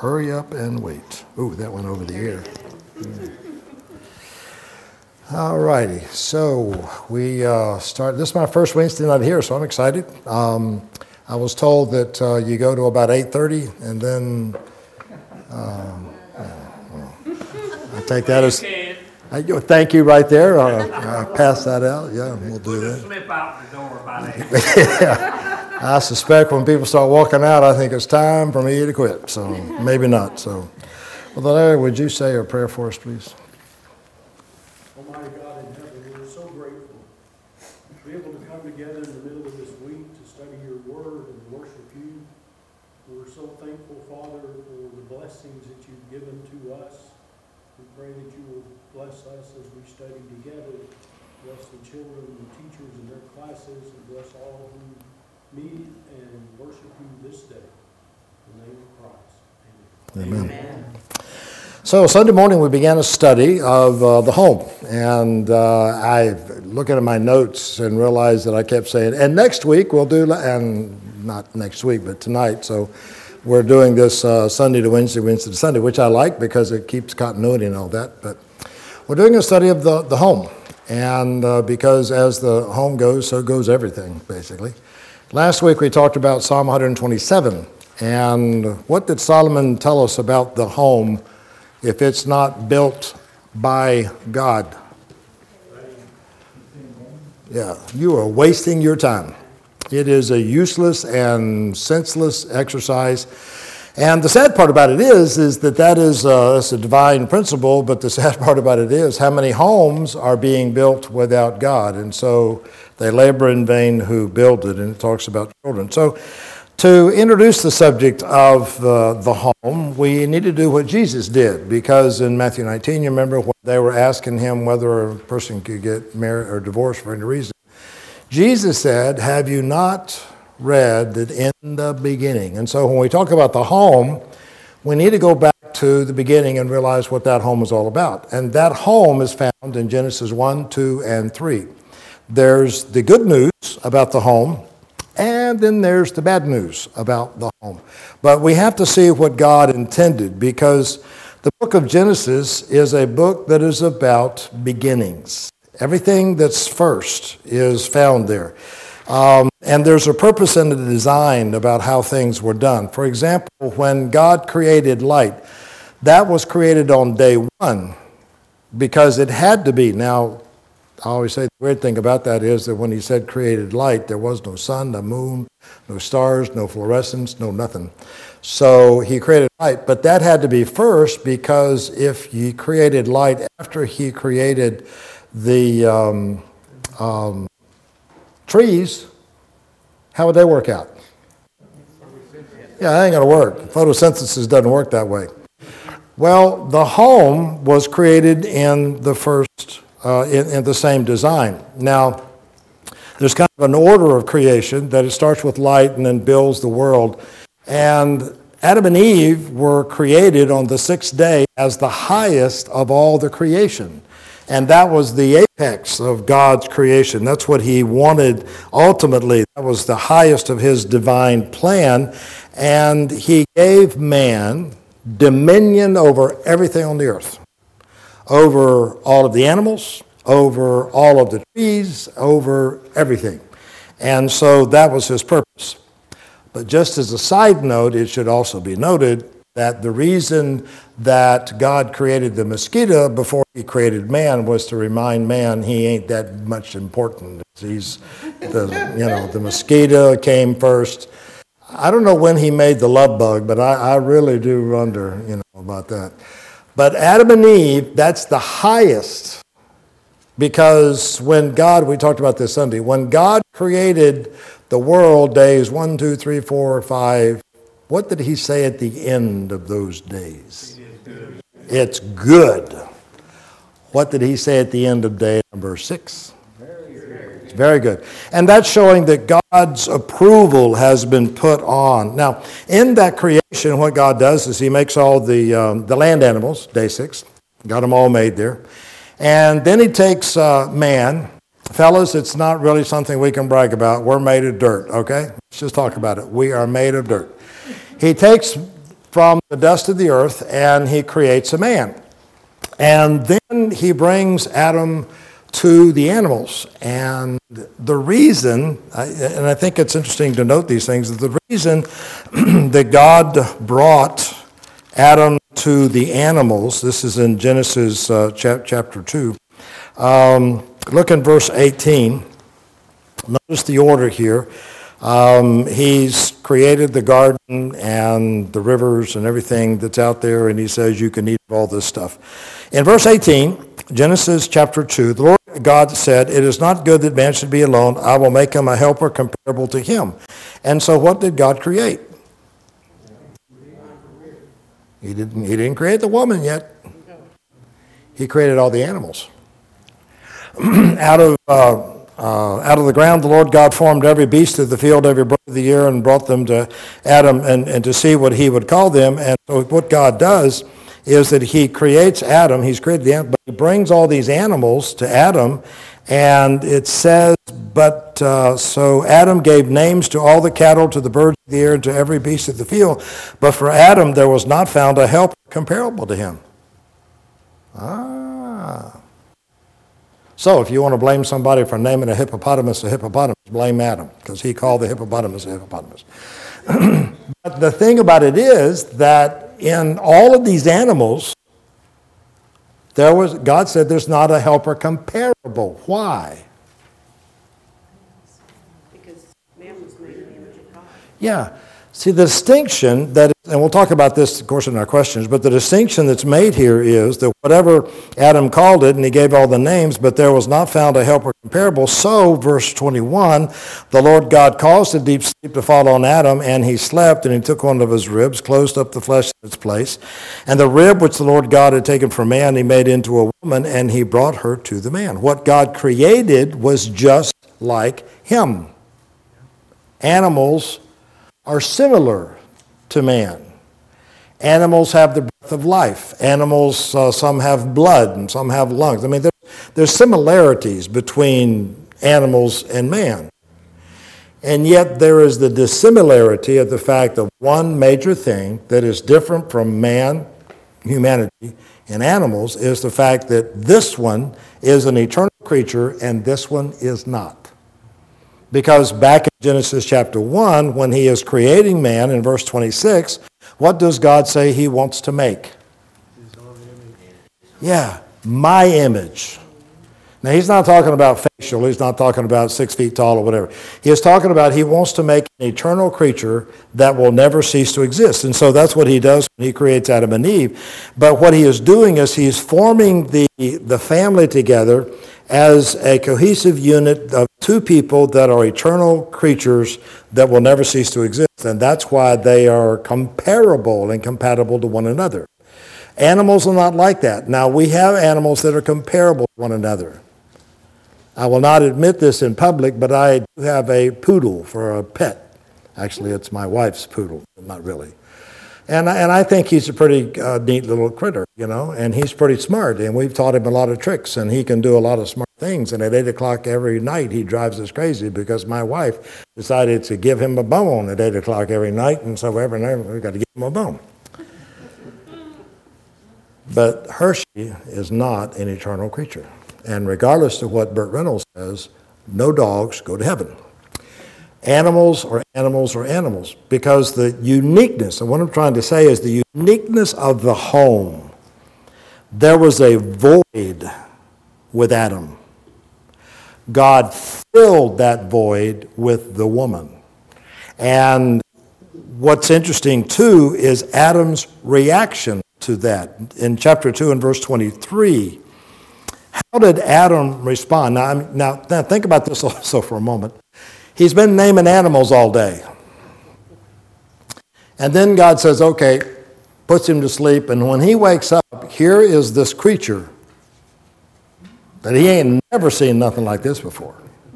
Hurry up and wait. Ooh, that went over the air. All righty. So we start. This is my first Wednesday night here, so I'm excited. I was told that you go to about 8:30, and then I take that as thank you right there. I'll pass that out. Yeah, we'll do that. Slip out the door about 8. Yeah. I suspect when people start walking out, I think it's time for me to quit. So maybe not. So, well, Larry, would you say a prayer for us, please? Almighty God in heaven, we're so grateful to be able to come together in the middle of this week to study your word and worship you. We're so thankful, Father, for the blessings that you've given to us. We pray that you will bless us as we study together. Bless the children and the teachers in their classes, and bless all who meet and worship you this day. In the name of Christ. Amen. Amen. So Sunday morning we began a study of the home, and I looking at my notes and realized that I kept saying, and next week we'll do, and not next week, but tonight. So we're doing this Sunday to Wednesday, Wednesday to Sunday, which I like because it keeps continuity and all that. But we're doing a study of the home, and because as the home goes, so goes everything, basically. Last week we talked about Psalm 127, and what did Solomon tell us about the home if it's not built by God? Yeah, you are wasting your time. It is a useless and senseless exercise. And the sad part about it is that is a divine principle, but the sad part about it is how many homes are being built without God. And so they labor in vain who build it, and it talks about children. So to introduce the subject of the home, we need to do what Jesus did, because in Matthew 19, you remember when they were asking him whether a person could get married or divorced for any reason. Jesus said, have you not read that in the beginning? And so when we talk about the home, we need to go back to the beginning and realize what that home is all about. And that home is found in Genesis 1, 2, and 3. There's the good news about the home, and then there's the bad news about the home. But we have to see what God intended, because the book of Genesis is a book that is about beginnings. Everything that's first is found there. And there's a purpose and a design about how things were done. For example, when God created light, that was created on day one because it had to be. Now, I always say the weird thing about that is that when he said created light, there was no sun, no moon, no stars, no fluorescence, no nothing. So he created light, but that had to be first, because if he created light after he created the trees, how would they work out? Yeah, that ain't going to work. Photosynthesis doesn't work that way. Well, the home was created in the first, in the same design. Now, there's kind of an order of creation that it starts with light and then builds the world. And Adam and Eve were created on the sixth day as the highest of all the creation. And that was the apex of God's creation. That's what he wanted ultimately. That was the highest of his divine plan. And he gave man dominion over everything on the earth, over all of the animals, over all of the trees, over everything. And so that was his purpose. But just as a side note, it should also be noted that the reason that God created the mosquito before he created man was to remind man he ain't that much important. The mosquito came first. I don't know when he made the love bug, but I really do wonder, about that. But Adam and Eve, that's the highest, because when God, we talked about this Sunday, when God created the world, days 1, 2, 3, 4, 5, what did he say at the end of those days? It's good. What did he say at the end of day number 6? It's very good. And that's showing that God's approval has been put on. Now, in that creation, what God does is he makes all the land animals, day 6, got them all made there. And then he takes man. Fellas, it's not really something we can brag about. We're made of dirt, okay? Let's just talk about it. We are made of dirt. He takes from the dust of the earth, and he creates a man. And then he brings Adam to the animals. And the reason, and I think it's interesting to note these things, the reason that God brought Adam to the animals, this is in Genesis chapter 2. Look in verse 18. Notice the order here. He's created the garden and the rivers and everything that's out there, and he says you can eat all this stuff. In verse 18, Genesis chapter 2, the Lord God said, "It is not good that man should be alone. I will make him a helper comparable to him." And so what did God create? He didn't create the woman yet. He created all the animals. Out of the ground, the Lord God formed every beast of the field, every bird of the air, and brought them to Adam and to see what he would call them. And so what God does is that he creates Adam. He's created the animal, but he brings all these animals to Adam. And it says, so Adam gave names to all the cattle, to the birds of the air, and to every beast of the field. But for Adam there was not found a helper comparable to him. So if you want to blame somebody for naming a hippopotamus, blame Adam, because he called the hippopotamus a hippopotamus. But the thing about it is that in all of these animals, God said there's not a helper comparable. Why? Because man was made in the image of God. Yeah. See, the distinction and we'll talk about this, of course, in our questions, but the distinction that's made here is that whatever Adam called it, and he gave all the names, but there was not found a helper comparable. So, verse 21, the Lord God caused a deep sleep to fall on Adam, and he slept, and he took one of his ribs, closed up the flesh in its place. And the rib which the Lord God had taken from man, he made into a woman, and he brought her to the man. What God created was just like him. Animals are similar to man. Animals have the breath of life. Animals, some have blood and some have lungs. I mean, there's similarities between animals and man. And yet there is the dissimilarity of the fact of one major thing that is different from man, humanity, and animals is the fact that this one is an eternal creature and this one is not. Because back in Genesis chapter 1, when he is creating man in verse 26, what does God say he wants to make? Yeah, my image. Now, he's not talking about facial. He's not talking about 6 feet tall or whatever. He is talking about he wants to make an eternal creature that will never cease to exist. And so that's what he does when he creates Adam and Eve. But what he is doing is he's forming the family together as a cohesive unit of two people that are eternal creatures that will never cease to exist. And that's why they are comparable and compatible to one another. Animals are not like that. Now, we have animals that are comparable to one another. I will not admit this in public, but I do have a poodle for a pet. Actually, it's my wife's poodle, but not really. And I think he's a pretty neat little critter, and he's pretty smart. And we've taught him a lot of tricks, and he can do a lot of smart things. And at 8 o'clock every night, he drives us crazy because my wife decided to give him a bone at 8 o'clock every night. And so every night, we've got to give him a bone. But Hershey is not an eternal creature. And regardless of what Burt Reynolds says, no dogs go to heaven. Animals are animals are animals, because the uniqueness, and what I'm trying to say is the uniqueness of the home. There was a void with Adam. God filled that void with the woman. And what's interesting too is Adam's reaction to that. In chapter 2 and verse 23, how did Adam respond? Now think about this also for a moment. He's been naming animals all day. And then God says, okay, puts him to sleep. And when he wakes up, here is this creature that he ain't never seen nothing like this before.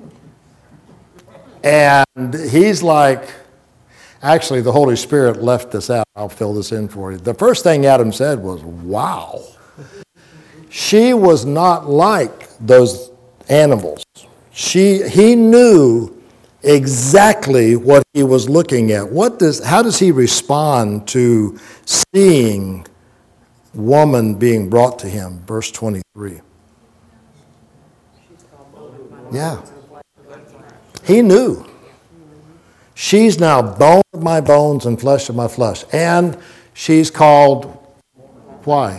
And he's like, actually, the Holy Spirit left this out. I'll fill this in for you. The first thing Adam said was, wow. She was not like those animals. He knew exactly what he was looking at. How does he respond to seeing woman being brought to him? Verse 23. Yeah. He knew. She's now bone of my bones and flesh of my flesh. And she's called, why?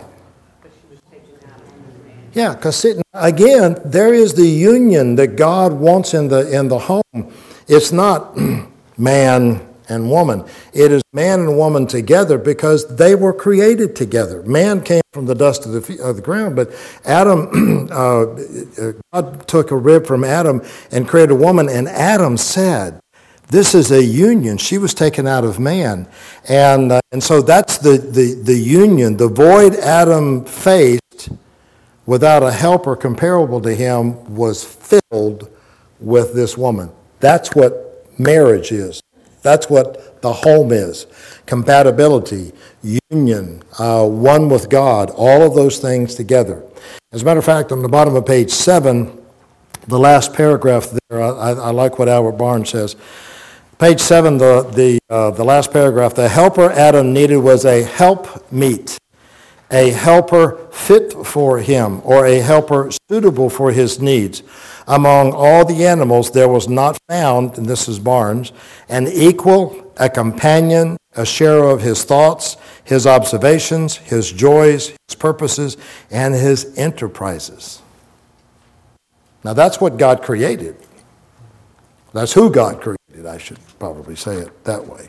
Yeah, because again, there is the union that God wants in the home. It's not man and woman. It is man and woman together because they were created together. Man came from the dust of the ground, but Adam, God took a rib from Adam and created a woman, and Adam said, this is a union. She was taken out of man. And so that's the union. The void Adam faced without a helper comparable to him was filled with this woman. That's what marriage is. That's what the home is. Compatibility, union, one with God, all of those things together. As a matter of fact, on the bottom of page 7, the last paragraph there, I like what Albert Barnes says. Page 7, the last paragraph, the helper Adam needed was a helpmeet, a helper fit for him, or a helper suitable for his needs. Among all the animals, there was not found, and this is Barnes, an equal, a companion, a sharer of his thoughts, his observations, his joys, his purposes, and his enterprises. Now that's what God created. That's who God created, I should probably say it that way.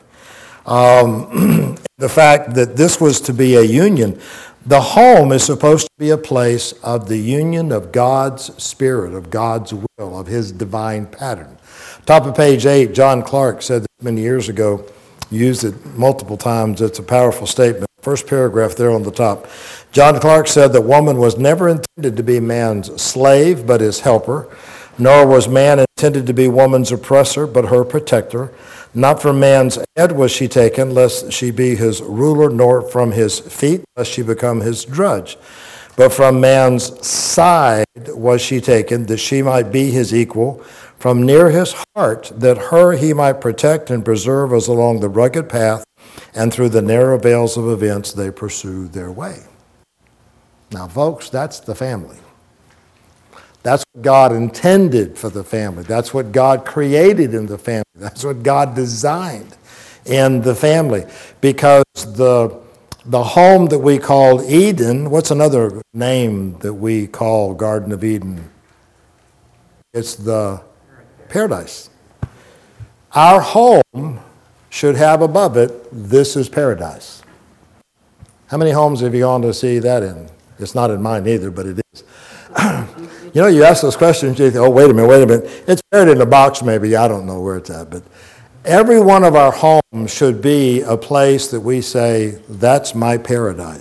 The fact that this was to be a union. The home is supposed to be a place of the union of God's Spirit, of God's will, of His divine pattern. Top of page 8, John Clark said this many years ago, used it multiple times. It's a powerful statement. First paragraph there on the top. John Clark said that woman was never intended to be man's slave, but his helper, nor was man intended to be woman's oppressor, but her protector. Not from man's head was she taken, lest she be his ruler, nor from his feet, lest she become his drudge. But from man's side was she taken, that she might be his equal, from near his heart, that her he might protect and preserve as along the rugged path, and through the narrow vales of events they pursue their way. Now, folks, that's the family. That's what God intended for the family. That's what God created in the family. That's what God designed in the family. Because the home that we call Eden, what's another name that we call Garden of Eden? It's the paradise. Our home should have above it, this is paradise. How many homes have you gone to see that in? It's not in mine either, but it is. You know, you ask those questions, you think, oh, wait a minute. It's buried in a box maybe. I don't know where it's at. But every one of our homes should be a place that we say, that's my paradise.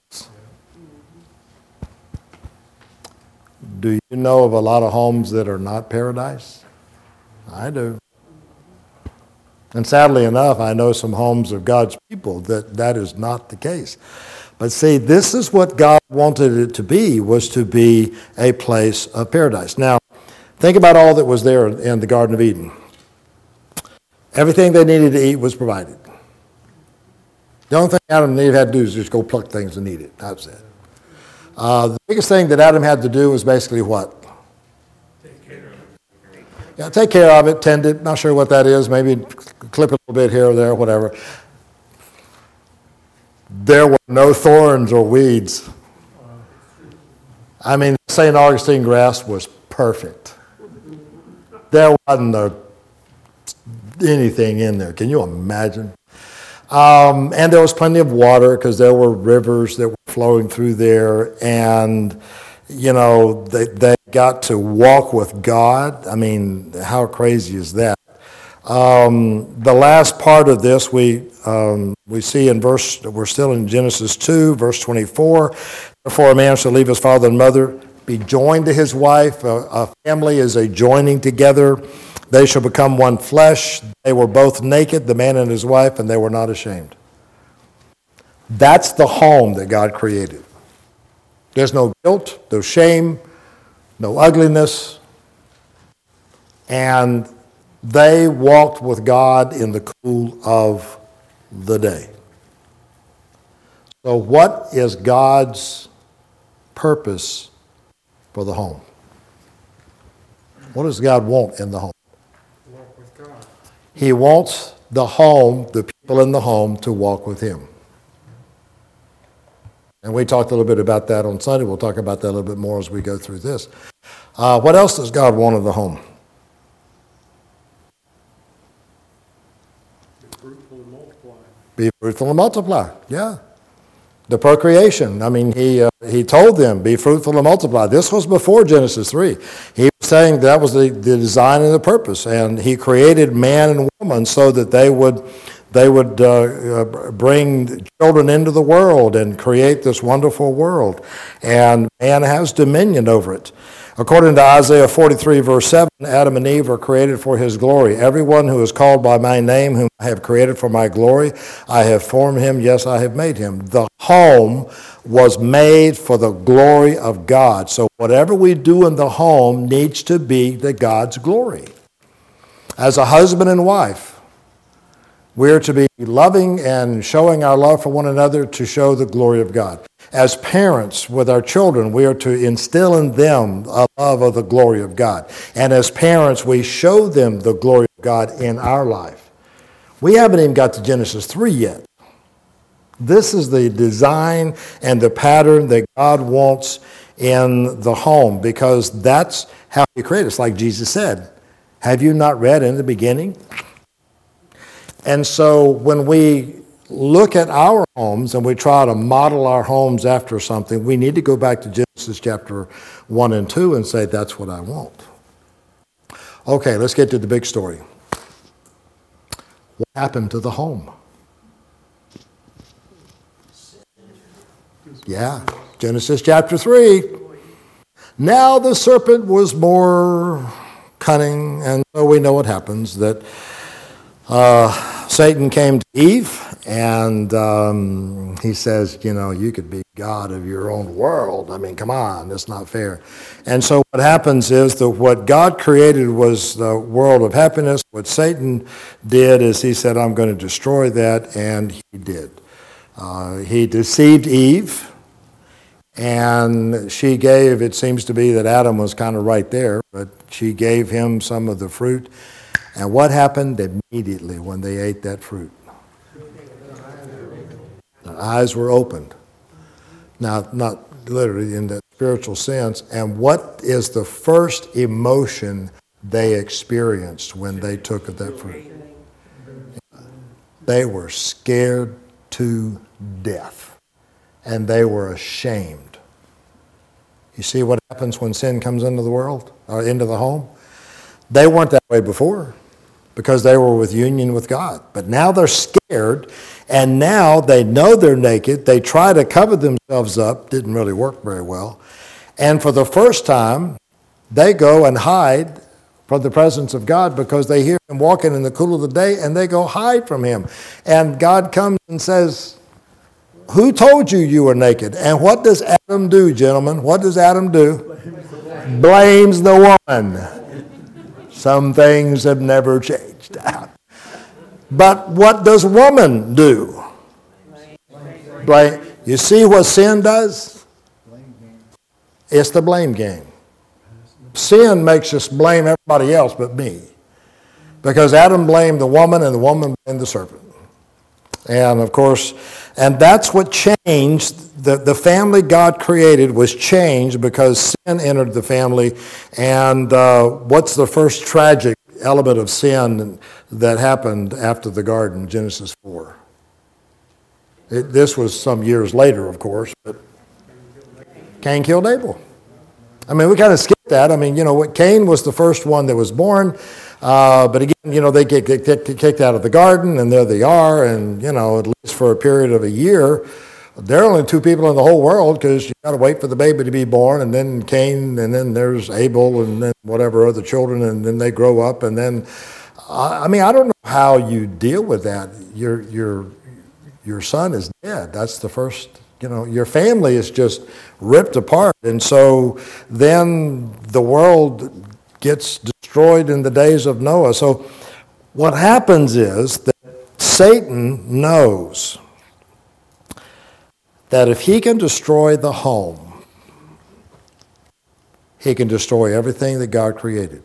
Do you know of a lot of homes that are not paradise? I do. And sadly enough, I know some homes of God's people that is not the case. But see, this is what God wanted it to be, was to be a place of paradise. Now, think about all that was there in the Garden of Eden. Everything they needed to eat was provided. The only thing Adam and Eve had to do is just go pluck things and eat it. That's it. The biggest thing that Adam had to do was basically what? Take care of it. Yeah, take care of it, tend it. Not sure what that is. Maybe clip it a little bit here or there, whatever. There were no thorns or weeds. I mean, St. Augustine grass was perfect. There wasn't anything in there. Can you imagine? And there was plenty of water because there were rivers that were flowing through there. And, you know, they got to walk with God. I mean, how crazy is that? The last part of this we see in we're still in Genesis 2, verse 24. Therefore a man shall leave his father and mother, be joined to his wife. A family is a joining together. They shall become one flesh. They were both naked, the man and his wife, and they were not ashamed. That's the home that God created. There's no guilt, no shame, no ugliness. And They walked with God in the cool of the day. So what is God's purpose for the home? What does God want in the home? Walk with God. He wants the home, the people in the home, to walk with Him. And we talked a little bit about that on Sunday. We'll talk about that a little bit more as we go through this. What else does God want in the home? Be fruitful and multiply. Be fruitful and multiply. Yeah. The procreation. I mean, he told them, be fruitful and multiply. This was before Genesis 3. He was saying that was the design and the purpose. And he created man and woman so that they would bring children into the world and create this wonderful world. And man has dominion over it. According to Isaiah 43, verse 7, Adam and Eve are created for His glory. Everyone who is called by my name, whom I have created for my glory, I have formed him, yes, I have made him. The home was made for the glory of God. So whatever we do in the home needs to be to God's glory. As a husband and wife, we're to be loving and showing our love for one another to show the glory of God. As parents with our children, we are to instill in them a love of the glory of God. And as parents, we show them the glory of God in our life. We haven't even got to Genesis 3 yet. This is the design and the pattern that God wants in the home, because that's how He created us. Like Jesus said, have you not read in the beginning? And so when we look at our homes and we try to model our homes after something, we need to go back to Genesis chapter 1 and 2 and say, that's what I want. Okay, let's get to the big story. What happened to the home? Yeah, Genesis chapter 3. Now the serpent was more cunning, and so we know what happens, that Satan came to Eve, and he says, you could be God of your own world. I mean, come on, that's not fair. And so what happens is that what God created was the world of happiness. What Satan did is he said, I'm going to destroy that, and he did. He deceived Eve, and she gave, it seems to be that Adam was kind of right there, but she gave him some of the fruit. And what happened immediately when they ate that fruit? Their eyes were opened. Now, not literally in the spiritual sense. And what is the first emotion they experienced when they took of that fruit? They were scared to death. And they were ashamed. You see what happens when sin comes into the world, or into the home? They weren't that way before, because they were with union with God. But now they're scared, and now they know they're naked. They try to cover themselves up. Didn't really work very well. And for the first time, they go and hide from the presence of God because they hear Him walking in the cool of the day, and they go hide from Him. And God comes and says, who told you you were naked? And what does Adam do, gentlemen? What does Adam do? Blames the woman. Some things have never changed. But what does woman do? Blame. You see what sin does? It's the blame game. Sin makes us blame everybody else but me. Because Adam blamed the woman and the woman blamed the serpent. And of course, and that's what changed. The family God created was changed because sin entered the family. And what's the first tragic element of sin that happened after the garden, Genesis 4? This was some years later, of course, but Cain killed Abel. I mean, we kind of skipped that. I mean, Cain was the first one that was born. But again, they get kicked out of the garden, and there they are. And, at least for a period of a year, there are only two people in the whole world because you got to wait for the baby to be born, and then Cain, and then there's Abel, and then whatever other children, and then they grow up. And then, I don't know how you deal with that. Your son is dead. That's the first, your family is just ripped apart. And so then the world gets destroyed. destroyed in the days of Noah. So what happens is that Satan knows that if he can destroy the home, he can destroy everything that God created.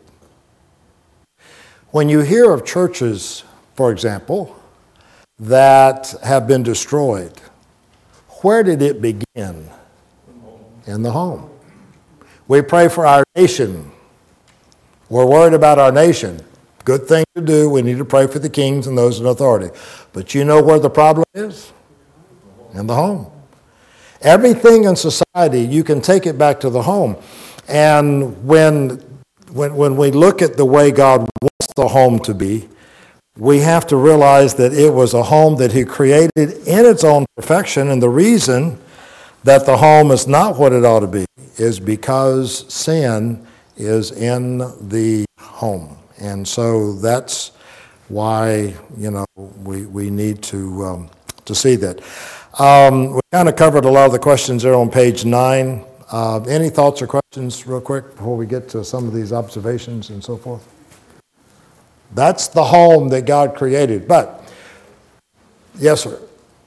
When you hear of churches, for example, that have been destroyed, where did it begin? In the home. We pray for our nation. We're worried about our nation. Good thing to do. We need to pray for the kings and those in authority. But you know where the problem is? In the home. Everything in society, you can take it back to the home. And when we look at the way God wants the home to be, we have to realize that it was a home that he created in its own perfection. And the reason that the home is not what it ought to be is because sin is in the home. And so that's why, we need to see that. We kind of covered a lot of the questions there on page 9. Any thoughts or questions real quick before we get to some of these observations and so forth? That's the home that God created. But, yes, sir.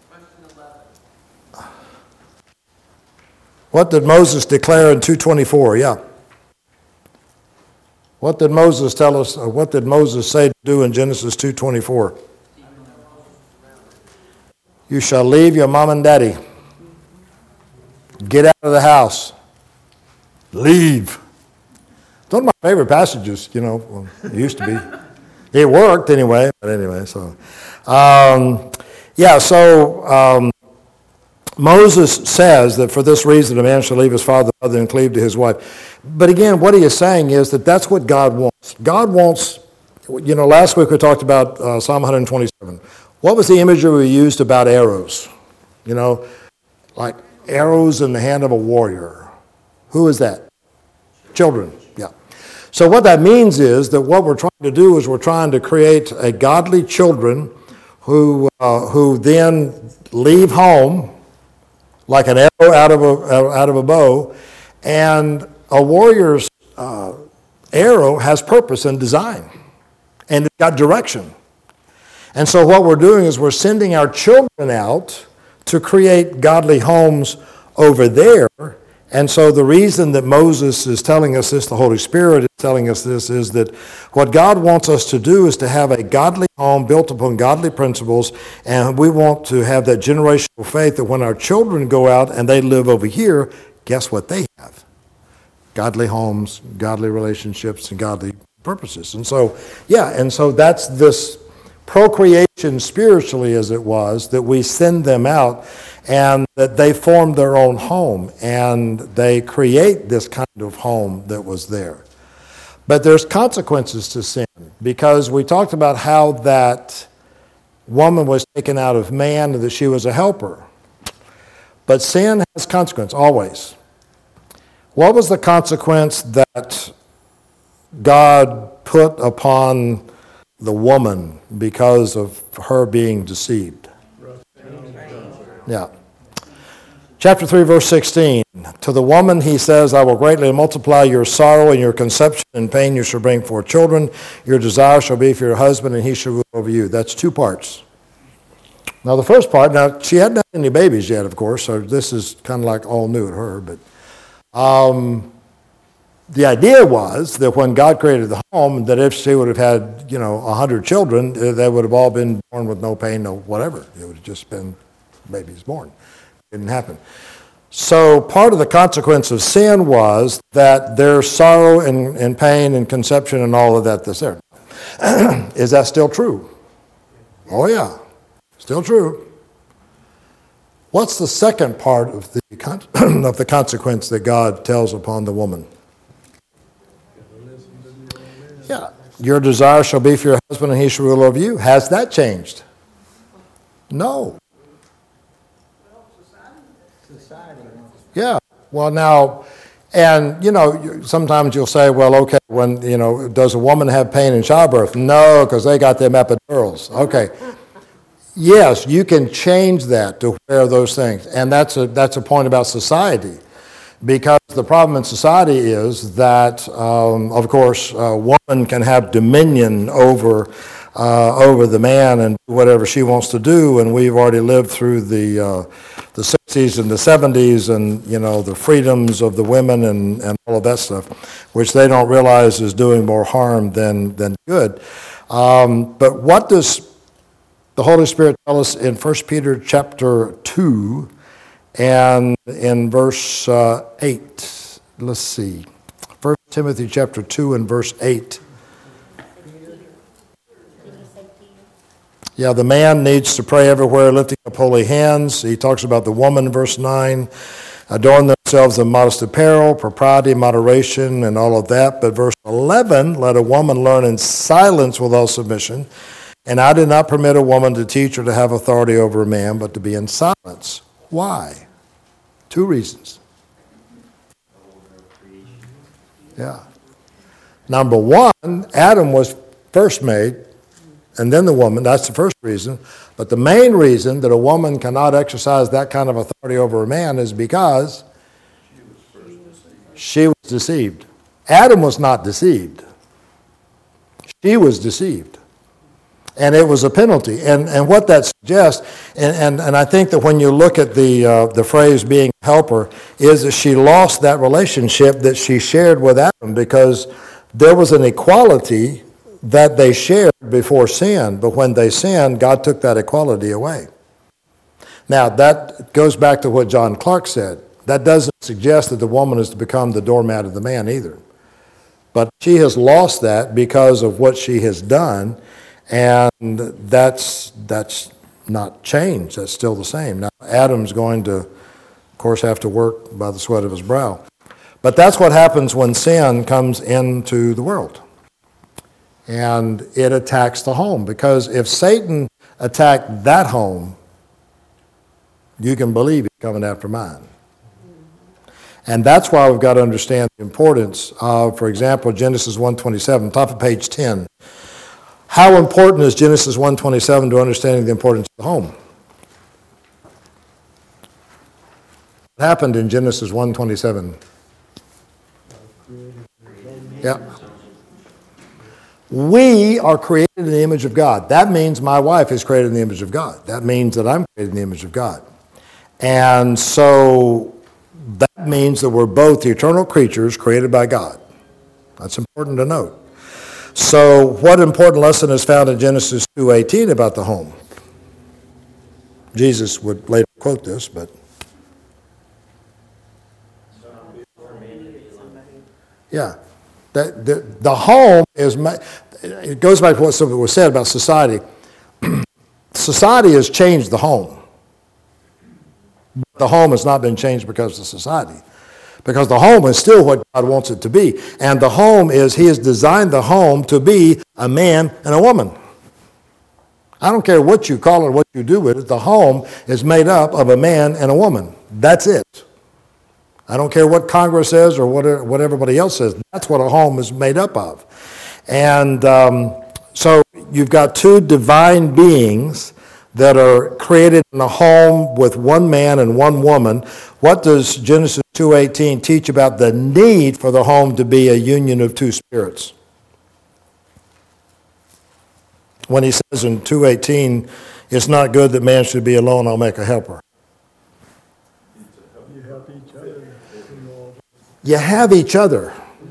What did Moses declare in 2:24? Yeah. What did Moses tell us, or what did Moses say to do in Genesis 2:24? You shall leave your mom and daddy. Get out of the house. Leave. It's one of my favorite passages, it used to be. It worked anyway, but anyway, so. Moses says that for this reason a man shall leave his father and mother and cleave to his wife. But again, what he is saying is that that's what God wants. God wants, last week we talked about Psalm 127. What was the imagery we used about arrows? Like arrows in the hand of a warrior. Who is that? Children, yeah. So what that means is that what we're trying to do is we're trying to create a godly children who then leave home like an arrow out of a bow, and a warrior's arrow has purpose and design, and it's got direction. And so what we're doing is we're sending our children out to create godly homes over there. And so the reason that Moses is telling us this, the Holy Spirit is telling us this, is that what God wants us to do is to have a godly home built upon godly principles, and we want to have that generational faith that when our children go out and they live over here, guess what they have? Godly homes, godly relationships, and godly purposes. And so, that's this procreation spiritually, as it was, that we send them out and that they form their own home and they create this kind of home that was there. But there's consequences to sin, because we talked about how that woman was taken out of man and that she was a helper. But sin has consequence, always. What was the consequence that God put upon the woman because of her being deceived? Yeah. Chapter 3, verse 16. To the woman he says, I will greatly multiply your sorrow and your conception and pain. You shall bring forth children. Your desire shall be for your husband, and he shall rule over you. That's two parts. Now the first part, she hadn't had any babies yet, of course, so this is kind of like all new to her. But the idea was that when God created the home, that if she would have had, 100 children, they would have all been born with no pain, no whatever. It would have just been babies born. It didn't happen. So part of the consequence of sin was that there's sorrow and pain and conception and all of that that's there. Is that still true? Oh yeah, still true. What's the second part of the consequence that God tells upon the woman? Yeah, your desire shall be for your husband and he shall rule over you. Has that changed? No. Yeah, well now, and sometimes you'll say, well, okay, when, does a woman have pain in childbirth? No, because they got them epidurals. Okay. Yes, you can change that to where those things, and that's a point about society, Because the problem in society is that, of course, a woman can have dominion over the man and do whatever she wants to do, and we've already lived through the 60s and the 70s and, the freedoms of the women and all of that stuff, which they don't realize is doing more harm than good. But what does the Holy Spirit tell us in 1 Peter chapter 2 and in verse 8? Let's see. 1 Timothy chapter 2 and verse 8. Yeah, the man needs to pray everywhere, lifting up holy hands. He talks about the woman, verse 9. Adorn themselves in modest apparel, propriety, moderation, and all of that. But verse 11, let a woman learn in silence with all submission. And I did not permit a woman to teach or to have authority over a man, but to be in silence. Why? 2 reasons. Yeah. Number 1, Adam was first made, and then the woman. That's the first reason. But the main reason that a woman cannot exercise that kind of authority over a man is because she was deceived. Adam was not deceived. She was deceived. And it was a penalty. And what that suggests, and I think that when you look at the phrase being a helper, is that she lost that relationship that she shared with Adam because there was an equality that they shared before sin, but when they sinned, God took that equality away. Now, that goes back to what John Clark said. That doesn't suggest that the woman is to become the doormat of the man either. But she has lost that because of what she has done, and that's not changed. That's still the same. Now, Adam's going to, of course, have to work by the sweat of his brow. But that's what happens when sin comes into the world. And it attacks the home. Because if Satan attacked that home, you can believe he's coming after mine. And that's why we've got to understand the importance of, for example, Genesis 1:27, top of page 10. How important is Genesis 1:27 to understanding the importance of the home? What happened in Genesis 1:27? Yeah. We are created in the image of God. That means my wife is created in the image of God. That means that I'm created in the image of God. And so that means that we're both eternal creatures created by God. That's important to note. So what important lesson is found in Genesis 2:18 about the home? Jesus would later quote this, but... Yeah. The home is... It goes back to what was said about society. Society has changed the home. But the home has not been changed because of society. Because the home is still what God wants it to be. And the home is, He has designed the home to be a man and a woman. I don't care what you call it or what you do with it. The home is made up of a man and a woman. That's it. I don't care what Congress says or what everybody else says. That's what a home is made up of. And so you've got 2 divine beings that are created in a home with one man and one woman. What does Genesis 2:18 teach about the need for the home to be a union of 2 spirits? When he says in 2:18, it's not good that man should be alone, I'll make a helper. You help each other. You have each other.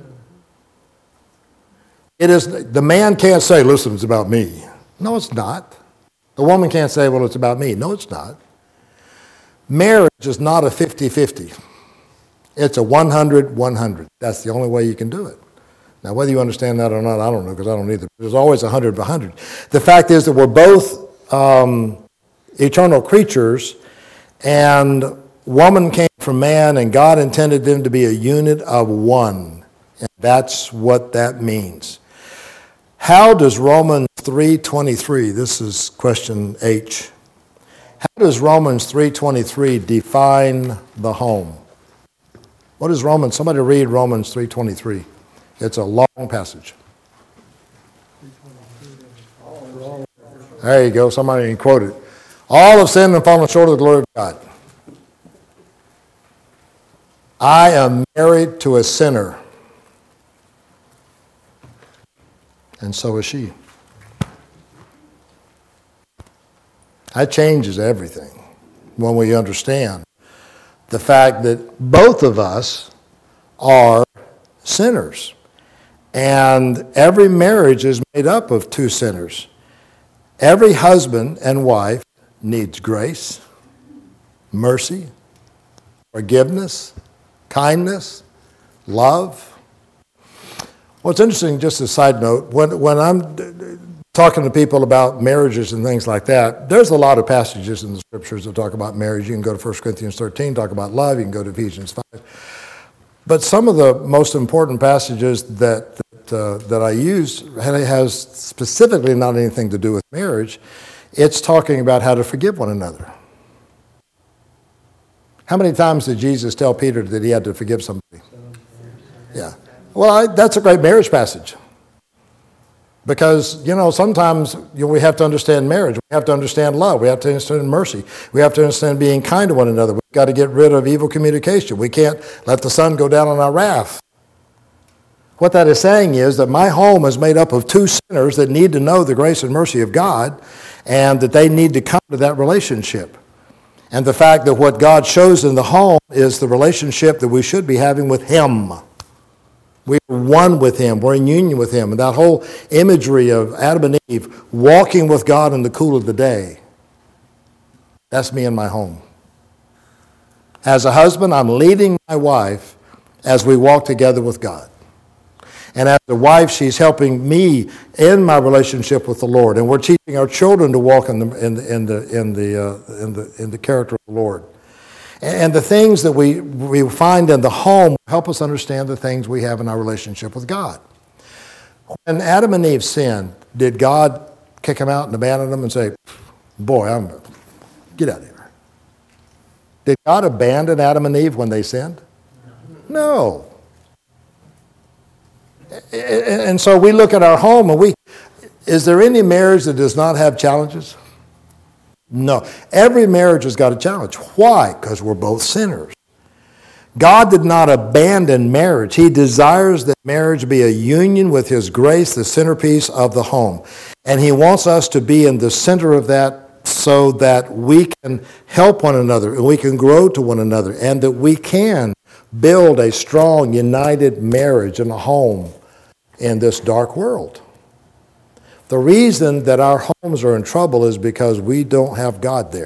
It is, the man can't say, listen, it's about me. No, it's not. The woman can't say, well, it's about me. No, it's not. Marriage is not a 50-50. It's a 100-100. That's the only way you can do it. Now, whether you understand that or not, I don't know, because I don't either. There's always 100-100. The fact is that we're both eternal creatures, and woman came from man, and God intended them to be a unit of one. And that's what that means. How does Romans 3:23, this is question H, how does Romans 3:23 define the home? What is Romans? Somebody read Romans 3:23. It's a long passage. There you go. Somebody can quote it. All have sinned and fallen short of the glory of God. I am married to a sinner. And so is she. That changes everything when we understand the fact that both of us are sinners. And every marriage is made up of two sinners. Every husband and wife needs grace, mercy, forgiveness, kindness, love. What's interesting, just a side note, when I'm talking to people about marriages and things like that, there's a lot of passages in the scriptures that talk about marriage. You can go to 1 Corinthians 13, talk about love. You can go to Ephesians 5. But some of the most important passages that I use has specifically not anything to do with marriage. It's talking about how to forgive one another. How many times did Jesus tell Peter that he had to forgive somebody? Yeah. Well, that's a great marriage passage. Because, sometimes we have to understand marriage. We have to understand love. We have to understand mercy. We have to understand being kind to one another. We've got to get rid of evil communication. We can't let the sun go down on our wrath. What that is saying is that my home is made up of two sinners that need to know the grace and mercy of God, and that they need to come to that relationship. And the fact that what God shows in the home is the relationship that we should be having with Him. We're one with Him. We're in union with Him. And that whole imagery of Adam and Eve walking with God in the cool of the day, that's me in my home. As a husband, I'm leading my wife as we walk together with God. And as a wife, she's helping me in my relationship with the Lord. And we're teaching our children to walk in the character of the Lord. And the things that we find in the home help us understand the things we have in our relationship with God. When Adam and Eve sinned, did God kick them out and abandon them and say, boy, get out of here? Did God abandon Adam and Eve when they sinned? No. And so we look at our home and is there any marriage that does not have challenges? No. Every marriage has got a challenge. Why? Because we're both sinners. God did not abandon marriage. He desires that marriage be a union with His grace, the centerpiece of the home. And He wants us to be in the center of that so that we can help one another and we can grow to one another and that we can build a strong, united marriage and a home in this dark world. The reason that our homes are in trouble is because we don't have God there.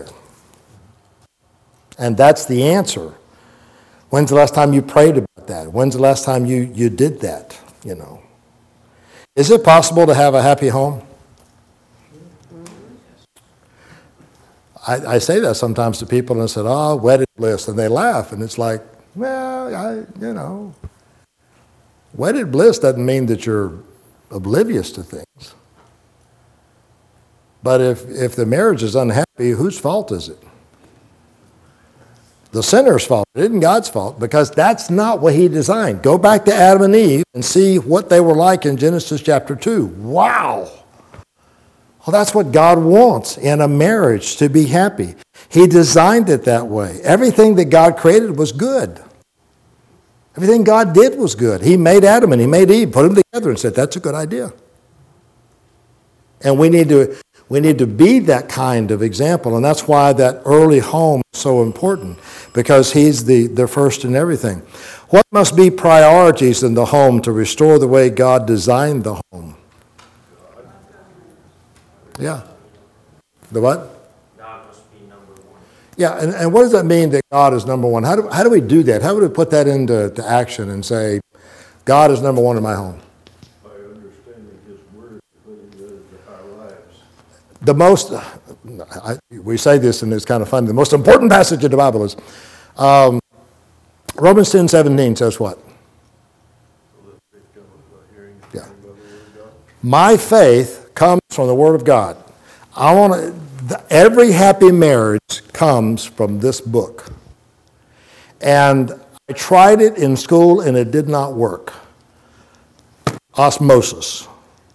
And that's the answer. When's the last time you prayed about that? When's the last time you did that? Is it possible to have a happy home? I say that sometimes to people and I said, wedded bliss. And they laugh. And it's like, well, wedded bliss doesn't mean that you're oblivious to things. But if the marriage is unhappy, whose fault is it? The sinner's fault. It isn't God's fault, because that's not what He designed. Go back to Adam and Eve and see what they were like in Genesis chapter 2. Wow! Well, that's what God wants in a marriage, to be happy. He designed it that way. Everything that God created was good. Everything God did was good. He made Adam and He made Eve, put them together and said, that's a good idea. And we need to be that kind of example. And that's why that early home is so important, because He's the first in everything. What must be priorities in the home to restore the way God designed the home? Yeah. The what? God must be number one. Yeah, and what does that mean that God is number one? How do we do that? How would we put that into action and say, God is number one in my home? By understanding His Word in our lives. The most, we say this and it's kind of funny, the most important passage in the Bible is Romans 10:17 says what? Yeah. My faith comes from the Word of God. Every happy marriage comes from this book. And I tried it in school and it did not work. Osmosis.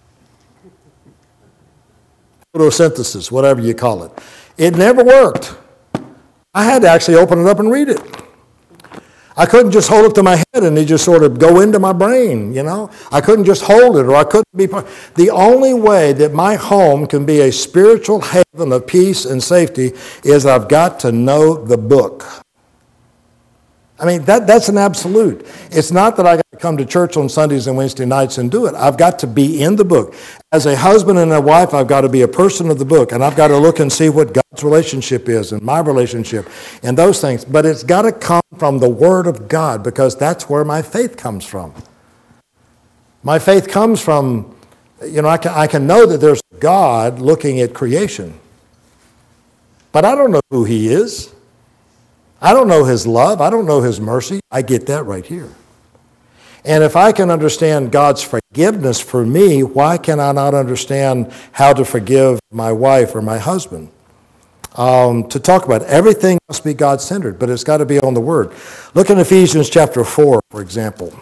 Photosynthesis, whatever you call it. It never worked. I had to actually open it up and read it. I couldn't just hold it to my head and it just sort of go into my brain, I couldn't just hold it, or I couldn't be part. The only way that my home can be a spiritual haven of peace and safety is I've got to know the book. I mean, that's an absolute. It's not that I got to come to church on Sundays and Wednesday nights and do it. I've got to be in the book. As a husband and a wife, I've got to be a person of the book, and I've got to look and see what God's relationship is and my relationship and those things. But it's got to come from the Word of God, because that's where my faith comes from. My faith comes from, I can know that there's God looking at creation, but I don't know who He is. I don't know His love. I don't know His mercy. I get that right here. And if I can understand God's forgiveness for me, why can I not understand how to forgive my wife or my husband? To talk about everything must be God-centered, but it's got to be on the Word. Look in Ephesians chapter 4, for example.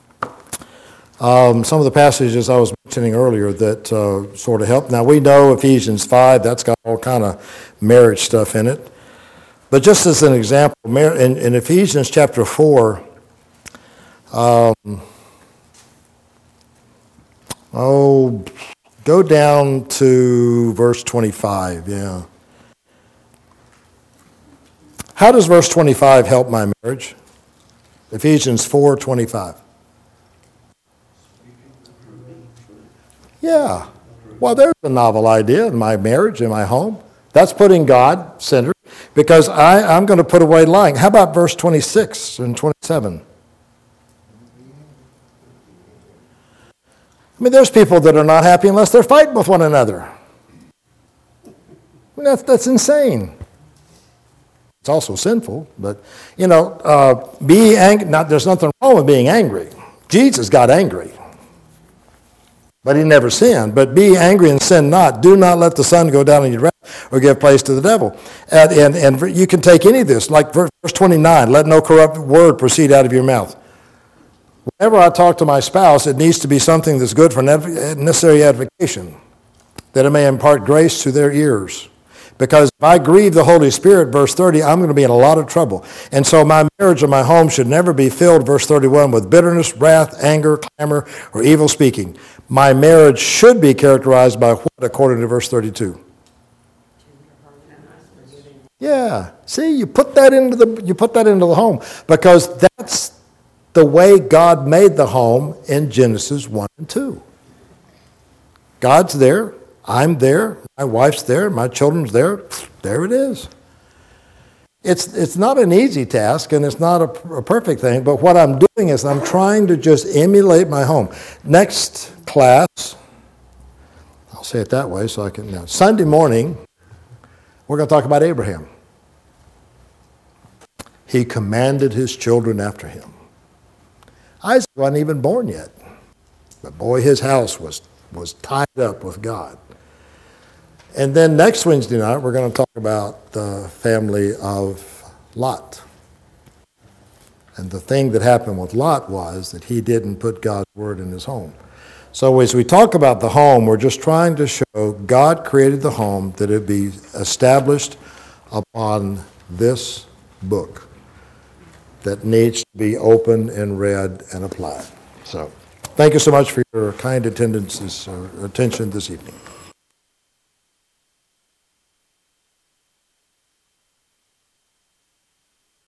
Some of the passages I was mentioning earlier that sort of help. Now, we know Ephesians 5, that's got all kind of marriage stuff in it. But just as an example, in Ephesians chapter 4, go down to verse 25, yeah. How does verse 25 help my marriage? Ephesians 4:25. Yeah. Well, there's a novel idea in my marriage, in my home. That's putting God centered, because I'm going to put away lying. How about verse 26 and 27? I mean, there's people that are not happy unless they're fighting with one another. I mean, that's insane. It's also sinful, but, be angry. There's nothing wrong with being angry. Jesus got angry, but He never sinned. But be angry and sin not. Do not let the sun go down on your wrath or give place to the devil. And you can take any of this, like verse 29, let no corrupt word proceed out of your mouth. Whenever I talk to my spouse, it needs to be something that's good for necessary edification, that it may impart grace to their ears. Because if I grieve the Holy Spirit, verse 30, I'm going to be in a lot of trouble. And so my marriage and my home should never be filled, verse 31, with bitterness, wrath, anger, clamor, or evil speaking. My marriage should be characterized by what, according to verse 32? Yeah. See, you put that into the home, because that's the way God made the home in Genesis 1 and 2. God's there. I'm there, my wife's there, my children's there. There it is. It's not an easy task, and it's not a perfect thing, but what I'm doing is I'm trying to just emulate my home. Next class, I'll say it that way so I can, Sunday morning, we're going to talk about Abraham. He commanded his children after him. Isaac wasn't even born yet, but boy, his house was tied up with God. And then next Wednesday night, we're going to talk about the family of Lot. And the thing that happened with Lot was that he didn't put God's word in his home. So as we talk about the home, we're just trying to show God created the home that it be established upon this book that needs to be opened and read and applied. So thank you so much for your kind attention this evening.